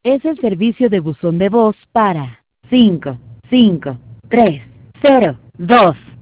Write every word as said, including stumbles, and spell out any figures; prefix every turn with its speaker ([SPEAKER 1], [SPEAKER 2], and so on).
[SPEAKER 1] Es el servicio de buzón de voz para cinco cinco tres cero dos